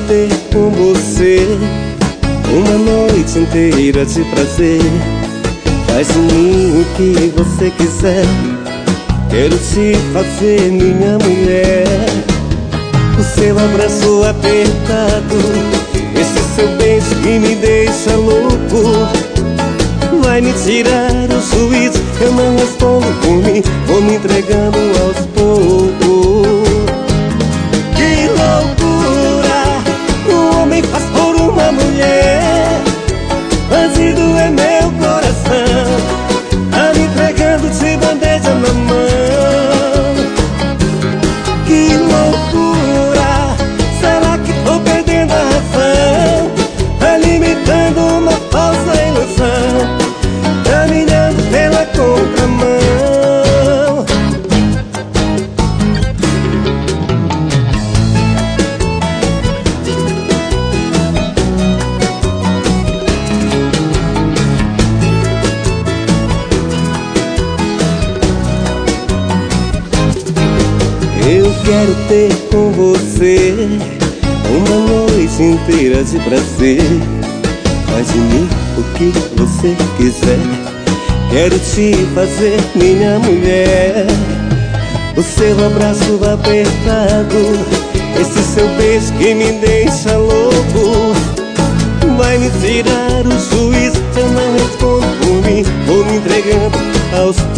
ter com você uma noite inteira de prazer. Faz de mim o que você quiser, quero te fazer minha mulher. O seu abraço apertado, esse seu beijo que me deixa louco, vai me tirar o juízo. Eu não respondo por mim, vou me entregando aos poucos. Que loucura o homem faz por uma mulher. Bandido é meu coração, tá me entregando de bandeja na mão. Que loucura, será que tô perdendo a razão? Alimentando uma falsa ilusão, caminhando pela contramão. Eu quero ter com você uma noite inteira de prazer. Faz de mim o que você quiser, quero te fazer minha mulher. O seu abraço apertado, esse seu beijo que me deixa louco, vai me tirar o juízo. Eu não respondo por mim, vou me entregando aos